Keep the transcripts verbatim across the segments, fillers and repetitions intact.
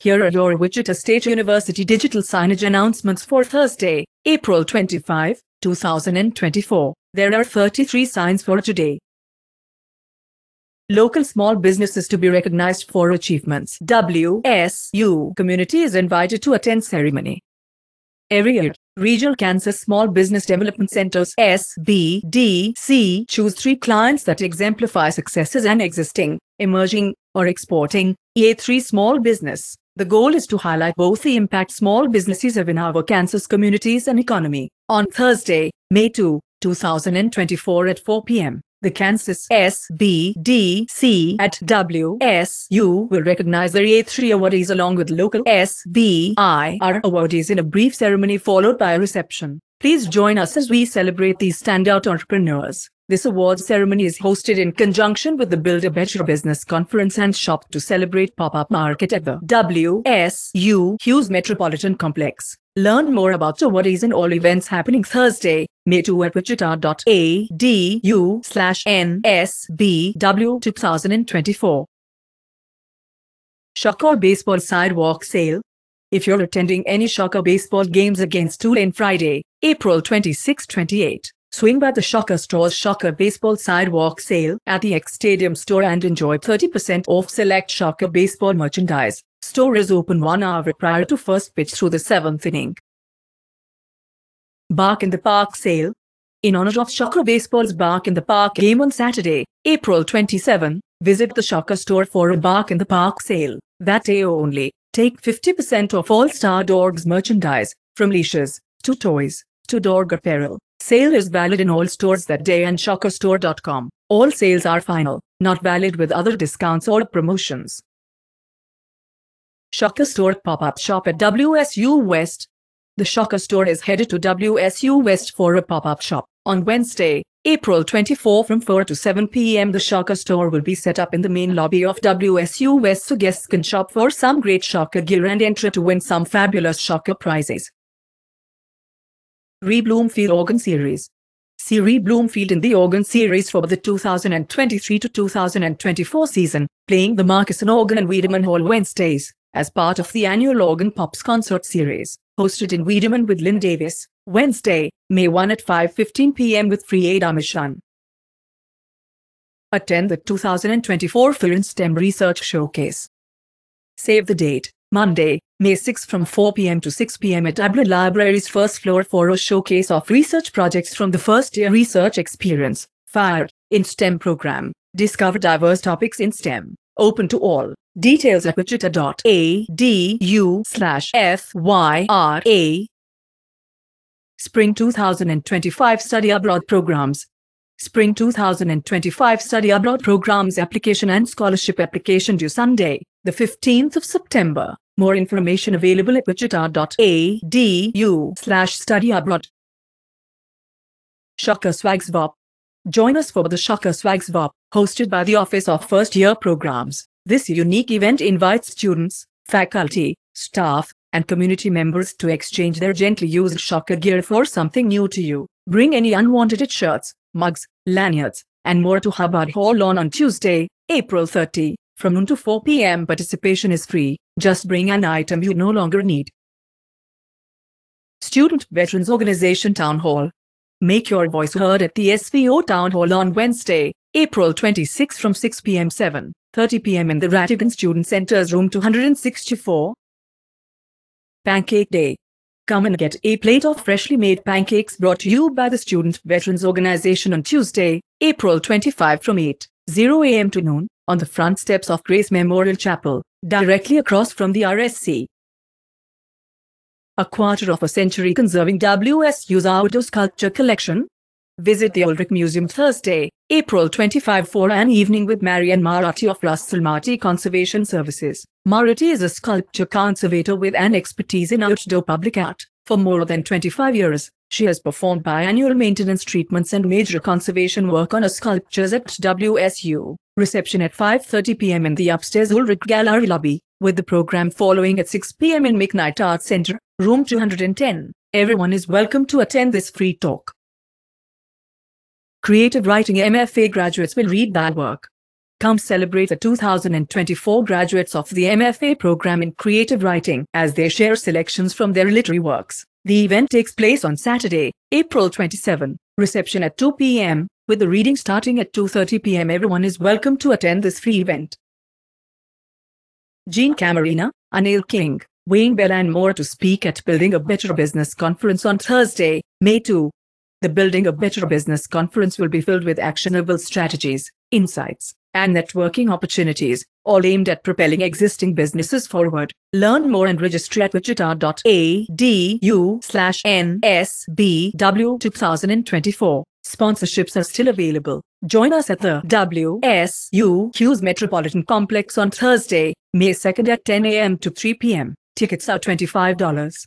Here are your Wichita State University digital signage announcements for Thursday, April twenty-fifth, two thousand twenty-four. There are thirty-three signs for today. Local small businesses to be recognized for achievements. W S U community is invited to attend ceremony. Every year, Regional Kansas Small Business Development Centers S B D C choose three clients that exemplify successes and existing, emerging, or exporting E A three small business. The goal is to highlight both the impact small businesses have in our Kansas communities and economy. On Thursday, May second, two thousand twenty-four at four p m, the Kansas S B D C at W S U will recognize their E A three awardees along with local S B I R awardees in a brief ceremony followed by a reception. Please join us as we celebrate these standout entrepreneurs. This awards ceremony is hosted in conjunction with the Build a Better Business Conference and Shop to celebrate pop-up market at the W S U Hughes Metropolitan Complex. Learn more about awardees and all events happening Thursday, May second at wichita dot a d u slash N S B W two thousand twenty-four. Shocker Baseball Sidewalk Sale. If you're attending any Shocker baseball games against Tulane Friday, April twenty-sixth to twenty-eighth, swing by the Shocker Store's Shocker Baseball Sidewalk Sale at the X Stadium store and enjoy thirty percent off select Shocker baseball merchandise. Store is open one hour prior to first pitch through the seventh inning. Bark in the Park Sale. In honor of Shocker Baseball's Bark in the Park game on Saturday, April twenty-seventh, visit the Shocker store for a Bark in the Park sale. That day only, take fifty percent off all Star Dogs merchandise, from leashes, to toys, to dog apparel. Sale is valid in all stores that day and shocker store dot com. All sales are final, not valid with other discounts or promotions. Shocker Store Pop-Up Shop at W S U West. The Shocker Store is headed to W S U West for a pop-up shop. On Wednesday, April twenty-fourth from four to seven p m the Shocker Store will be set up in the main lobby of W S U West so guests can shop for some great Shocker gear and enter to win some fabulous Shocker prizes. Ree Bloomfield Organ Series. See Ree Bloomfield in the Organ Series for the two thousand twenty-three to two thousand twenty-four season, playing the Marcusson Organ and Wiedemann Hall Wednesdays, as part of the annual Organ Pops Concert Series, hosted in Wiedemann with Lynn Davis, Wednesday, May first at five fifteen p m with free admission. Attend the two thousand twenty-four Phil STEM Research Showcase. Save the date, Monday, May sixth from four p m to six p m at Abra Library's first floor for a showcase of research projects from the first year research experience, FIRE, in STEM program. Discover diverse topics in STEM, open to all. Details at wichita dot a d u slash F Y R A. Spring two thousand twenty-five Study Abroad Programs. Spring two thousand twenty-five Study Abroad Programs application and scholarship application due Sunday, the fifteenth of September. More information available at wichita dot a d u slash study abroad. Shocker Swags V O P. Join us for the Shocker Swags V O P, hosted by the Office of First Year Programs. This unique event invites students, faculty, staff, and community members to exchange their gently used Shocker gear for something new to you. Bring any unwanted shirts, mugs, lanyards, and more to Hubbard Hall on on Tuesday, April thirtieth, from noon to four p m Participation is free. Just bring an item you no longer need. Student Veterans Organization Town Hall. Make your voice heard at the S V O Town Hall on Wednesday, April twenty-sixth from six p m seven thirty p m in the Rattigan Student Center's room two hundred sixty-four. Pancake Day. Come and get a plate of freshly made pancakes brought to you by the Student Veterans Organization on Tuesday, April twenty-fifth from eight a m to noon, on the front steps of Grace Memorial Chapel, directly across from the R S C. A quarter of a century conserving W S U's outdoor sculpture collection. Visit the Ulrich Museum Thursday, April twenty-fifth for an evening with Marianne Maruti of Russell Marty Conservation Services. Maruti is a sculpture conservator with an expertise in outdoor public art. For more than twenty-five years, she has performed biannual maintenance treatments and major conservation work on her sculptures at W S U. Reception at five thirty p m in the upstairs Ulrich Gallery lobby, with the program following at six p m in McKnight Arts Center, room two hundred ten. Everyone is welcome to attend this free talk. Creative Writing M F A graduates will read that work. Come celebrate the two thousand twenty-four graduates of the M F A program in creative writing as they share selections from their literary works. The event takes place on Saturday, April twenty-seventh. Reception at two p m, with the reading starting at two thirty p m Everyone is welcome to attend this free event. Gene Camarena, Anil King, Wayne Bell and more to speak at Building a Better Business Conference on Thursday, May second. The Building a Better Business Conference will be filled with actionable strategies, insights, and networking opportunities, all aimed at propelling existing businesses forward. Learn more and register at wichita dot a d u slash N S B W twenty twenty-four. Sponsorships are still available. Join us at the W S U Q's Metropolitan Complex on Thursday, May second at ten a m to three p m Tickets are twenty-five dollars.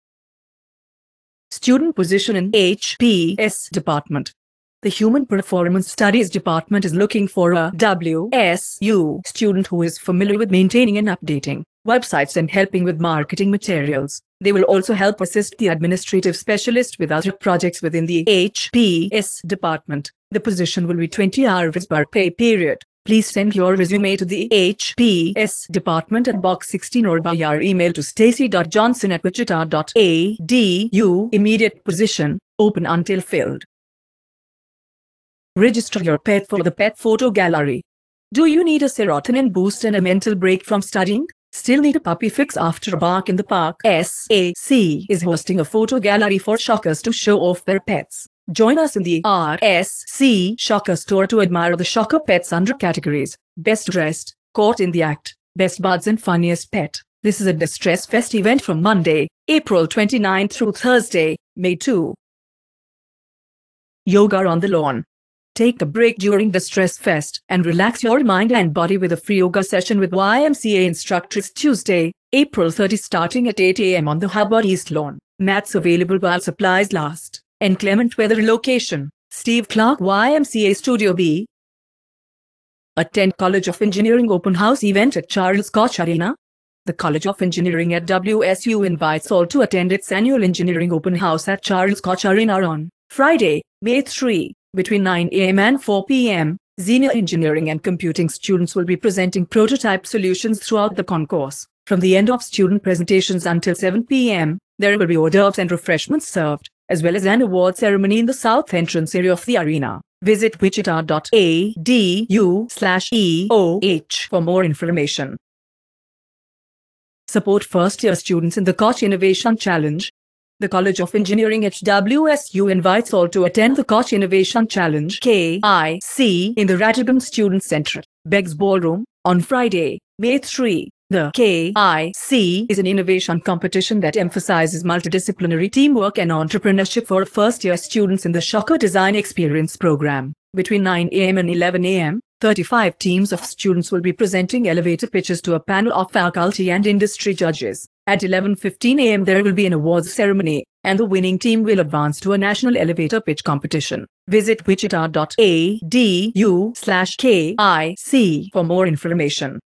Student position in H P S Department. The Human Performance Studies Department is looking for a W S U student who is familiar with maintaining and updating websites and helping with marketing materials. They will also help assist the administrative specialist with other projects within the H P S department. The position will be twenty hours per pay period. Please send your resume to the H P S department at box sixteen or by our email to stacy dot johnson at wichita dot a d u. Immediate position, open until filled. Register your pet for the Pet Photo Gallery. Do you need a serotonin boost and a mental break from studying? Still need a puppy fix after a bark in the park? S A C is hosting a photo gallery for shockers to show off their pets. Join us in the R S C Shocker Store to admire the shocker pets under categories: Best Dressed, Caught in the Act, Best Buds and Funniest Pet. This is a Distress Fest event from Monday, April twenty-ninth through Thursday, May second. Yoga on the Lawn. Take a break during Distress Fest and relax your mind and body with a free yoga session with Y M C A instructors Tuesday, April thirtieth starting at eight a m on the Hubbard East Lawn. Mats available while supplies last. Inclement weather location, Steve Clark Y M C A Studio B. Attend College of Engineering Open House event at Charles Koch Arena. The College of Engineering at W S U invites all to attend its annual Engineering Open House at Charles Koch Arena on Friday, May third. Between nine a m and four p m, senior engineering and computing students will be presenting prototype solutions throughout the concourse. From the end of student presentations until seven p m, there will be hors d'oeuvres and refreshments served, as well as an award ceremony in the south entrance area of the arena. Visit wichita dot a d u slash E O H for more information. Support first-year students in the Koch Innovation Challenge. The College of Engineering at W S U invites all to attend the Koch Innovation Challenge K I C in the Ratigan Student Center, Beggs Ballroom, on Friday, May third. The K I C is an innovation competition that emphasizes multidisciplinary teamwork and entrepreneurship for first-year students in the Shocker Design Experience program. Between nine a m and eleven a m, thirty-five teams of students will be presenting elevator pitches to a panel of faculty and industry judges. At eleven fifteen a m there will be an awards ceremony, and the winning team will advance to a national elevator pitch competition. Visit wichita dot a d u slash K I C for more information.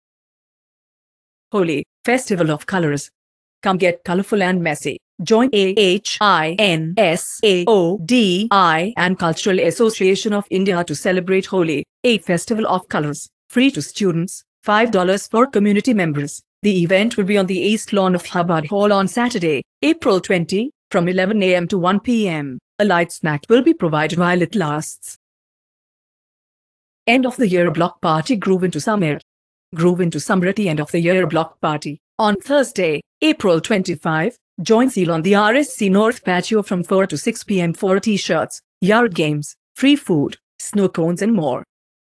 Holi, Festival of Colors. Come get colorful and messy. Join A H I N S A O D I and Cultural Association of India to celebrate Holi, a festival of colors, free to students, five dollars for community members. The event will be on the East Lawn of Hubbard Hall on Saturday, April twentieth, from eleven a m to one p m A light snack will be provided while it lasts. End of the year block party Groove into Summer. Groove into Summer at the end of the year block party. On Thursday, April twenty-fifth, join Seal on the R S C North patio from four to six p m for t-shirts, yard games, free food, snow cones and more.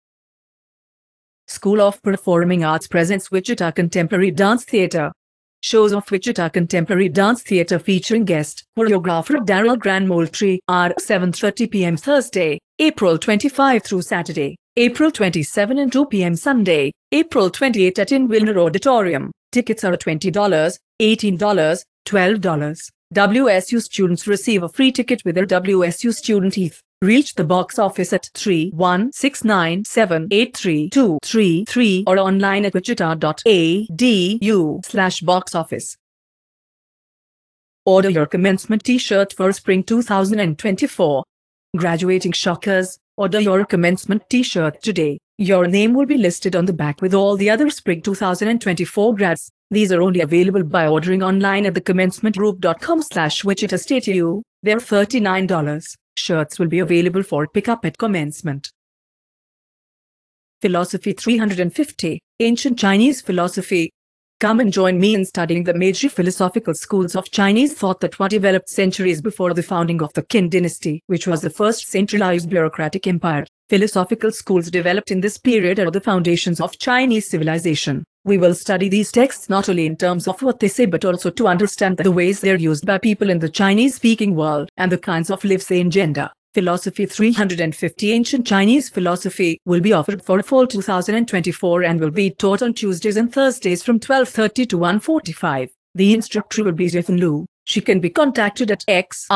School of Performing Arts presents Wichita Contemporary Dance Theatre. Shows of Wichita Contemporary Dance Theatre featuring guest choreographer Daryl Grandmoultrie are seven thirty p m Thursday, April twenty-fifth through Saturday, April twenty-seventh and two p m Sunday, April twenty-eighth at In Wilner Auditorium. Tickets are twenty dollars, eighteen dollars, twelve dollars. W S U students receive a free ticket with their W S U student E T H. Reach the box office at three one six nine seven eight three two three three or online at wichita dot a d u slash box office. Order your commencement t-shirt for spring two thousand twenty-four. Graduating Shockers, order your commencement t-shirt today. Your name will be listed on the back with all the other Spring two thousand twenty-four grads. These are only available by ordering online at the commencement group dot com slash Wichita State U. They're thirty-nine dollars. Shirts will be available for pickup at commencement. Philosophy three hundred fifty, Ancient Chinese Philosophy. Come and join me in studying the major philosophical schools of Chinese thought that were developed centuries before the founding of the Qin dynasty, which was the first centralized bureaucratic empire. Philosophical schools developed in this period are the foundations of Chinese civilization. We will study these texts not only in terms of what they say but also to understand the ways they are used by people in the Chinese-speaking world and the kinds of lives they engender. Philosophy three hundred fifty Ancient Chinese Philosophy will be offered for fall two thousand twenty-four and will be taught on Tuesdays and Thursdays from twelve thirty to one forty-five. The instructor will be Jifen Lu. She can be contacted at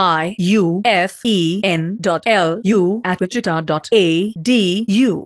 xiufen dot lu at wichita dot a d u.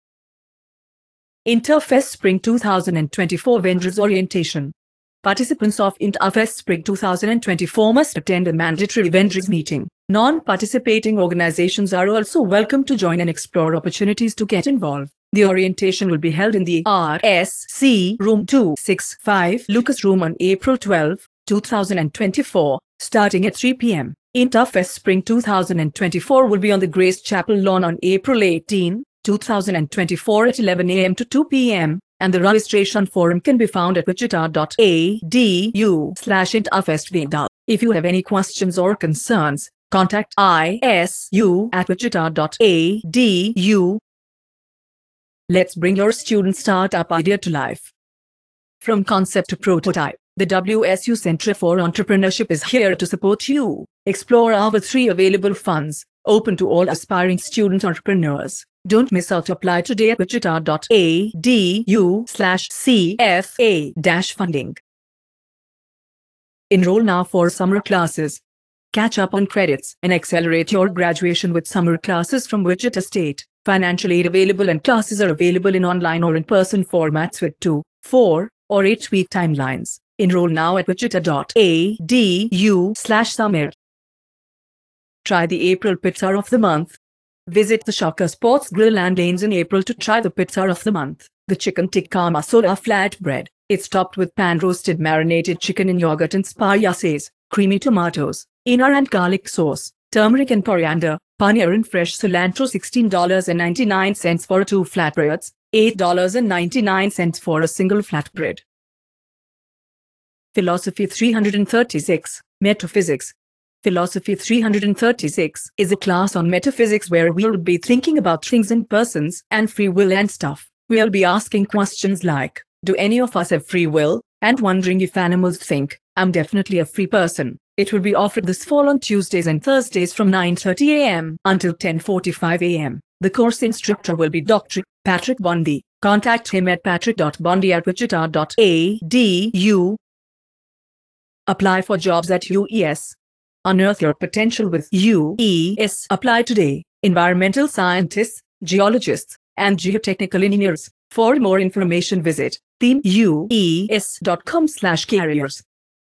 Interfest Spring two thousand twenty-four Vendors Orientation. Participants of Interfest Spring two thousand twenty-four must attend a mandatory vendors meeting. Non-participating organizations are also welcome to join and explore opportunities to get involved. The orientation will be held in the R S C Room two sixty-five Lucas Room on April twelfth, two thousand twenty-four, starting at three p m Interfest Spring two thousand twenty-four will be on the Grace Chapel lawn on April eighteenth, two thousand twenty-four at eleven a m to two p m, and the registration form can be found at wichita dot a d u slash interfestveda. If you have any questions or concerns, contact I S U at wichita dot a d u. Let's bring your student startup idea to life. From concept to prototype, the W S U Center for Entrepreneurship is here to support you. Explore our three available funds, open to all aspiring student entrepreneurs. Don't miss out. Apply today at wichita dot a d u slash c f a dash funding. Enroll now for summer classes. Catch up on credits and accelerate your graduation with summer classes from Wichita State. Financial aid available and classes are available in online or in-person formats with two, four, or eight-week timelines. Enroll now at wichita dot a d u slash summer. Try the April Pizza of the Month. Visit the Shocker Sports Grill and Lanes in April to try the Pizza of the Month, the Chicken Tikka Masala Flatbread. It's topped with pan-roasted marinated chicken in yogurt and spices, creamy tomatoes, inner and garlic sauce, turmeric and coriander, paneer and fresh cilantro. sixteen dollars and ninety-nine cents for two flatbreads, eight dollars and ninety-nine cents for a single flatbread. Philosophy three hundred thirty-six, Metaphysics. Philosophy three hundred thirty-six is a class on metaphysics where we'll be thinking about things and persons and free will and stuff. We'll be asking questions like, do any of us have free will? And wondering if animals think. I'm definitely a free person. It will be offered this fall on Tuesdays and Thursdays from nine thirty a m until ten forty-five a m The course instructor will be Doctor Patrick Bondi. Contact him at patrick dot bondi at wichita dot a d u. Apply for jobs at U E S. Unearth your potential with U E S. Apply today. Environmental scientists, geologists, and geotechnical engineers. For more information visit team u e s dot com slash careers.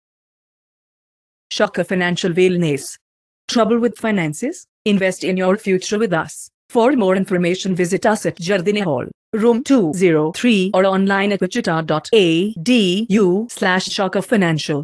Shocker Financial Wellness. Trouble with finances? Invest in your future with us. For more information visit us at Jardine Hall, room two oh three or online at wichita dot a d u slash Shocker Financial.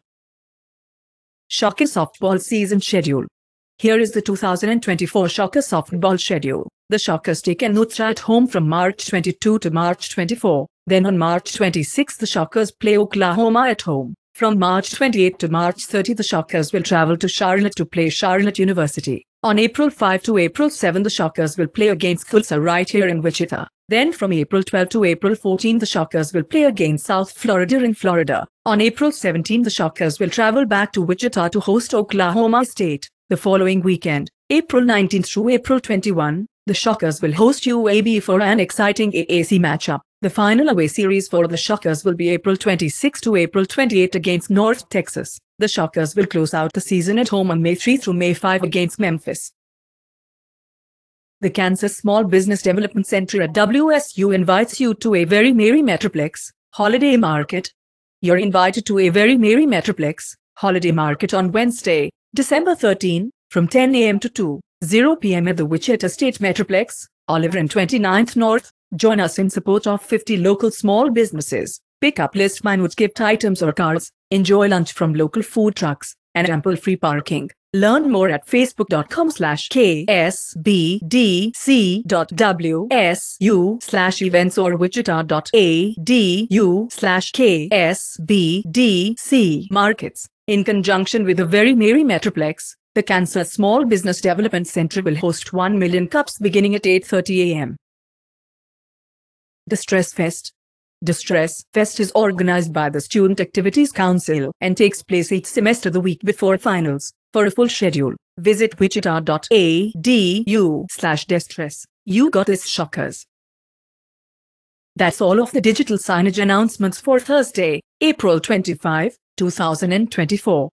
Shocker Softball Season Schedule. Here is the two thousand twenty-four Shocker Softball Schedule. The Shockers take an Uttra at home from March twenty-second to March twenty-fourth. Then on March twenty-sixth the Shockers play Oklahoma at home. From March twenty-eighth to March thirtieth the Shockers will travel to Charlotte to play Charlotte University. On April fifth to April seventh the Shockers will play against Tulsa right here in Wichita. Then from April twelfth to April fourteenth the Shockers will play against South Florida in Florida. On April seventeenth the Shockers will travel back to Wichita to host Oklahoma State. The following weekend, April nineteenth through April twenty-first, the Shockers will host U A B for an exciting A A C matchup. The final away series for the Shockers will be April twenty-sixth to April twenty-eighth against North Texas. The Shockers will close out the season at home on May third through May fifth against Memphis. The Kansas Small Business Development Center at W S U invites you to a Very Merry Metroplex Holiday Market. You're invited to a Very Merry Metroplex Holiday Market on Wednesday, December thirteenth, from ten a m to two oh p m at the Wichita State Metroplex, Oliver and twenty-ninth North, Join us in support of fifty local small businesses. Pick up list minute gift items or cards. Enjoy lunch from local food trucks and ample free parking. Learn more at facebook.com slash ksbdc.wsu slash events or wichita.adu slash ksbdc markets. In conjunction with the Very Merry Metroplex, the Kansas Small Business Development Center will host one million cups beginning at eight thirty a m Distress Fest. Distress Fest is organized by the Student Activities Council and takes place each semester the week before finals. For a full schedule, visit wichita.adu slash distress. You got this, shockers. That's all of the digital signage announcements for Thursday, April twenty-fifth, two thousand twenty-four.